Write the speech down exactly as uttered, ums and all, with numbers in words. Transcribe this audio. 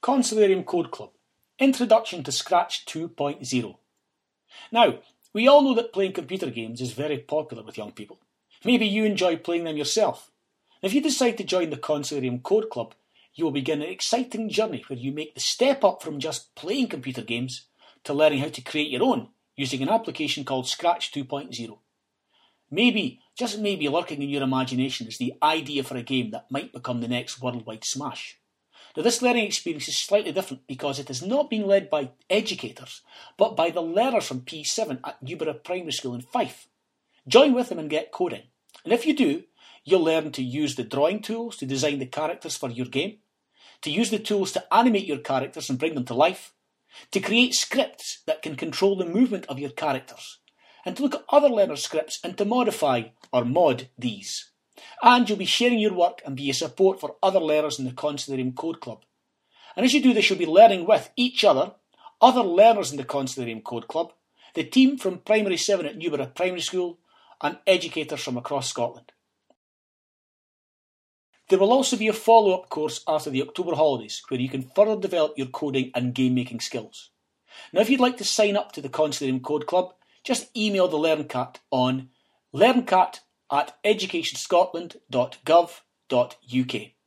Consolarium Code Club, Introduction to Scratch two point oh. Now, we all know that playing computer games is very popular with young people. Maybe you enjoy playing them yourself. If you decide to join the Consolarium Code Club, you will begin an exciting journey where you make the step up from just playing computer games to learning how to create your own using an application called Scratch two point oh. Maybe, just maybe lurking in your imagination is the idea for a game that might become the next worldwide smash. Now, this learning experience is slightly different because it has not been led by educators, but by the learners from P seven at Newborough Primary School in Fife. Join with them and get coding. And if you do, you'll learn to use the drawing tools to design the characters for your game, to use the tools to animate your characters and bring them to life, to create scripts that can control the movement of your characters, and to look at other learner scripts and to modify or mod these. And you'll be sharing your work and be a support for other learners in the Consolarium Code Club. And as you do this, you'll be learning with each other, other learners in the Consolarium Code Club, the team from Primary seven at Newborough Primary School, and educators from across Scotland. There will also be a follow-up course after the October holidays where you can further develop your coding and game-making skills. Now, if you'd like to sign up to the Consolarium Code Club, just email the LearnCat on learncat at educationscotland dot gov dot uk.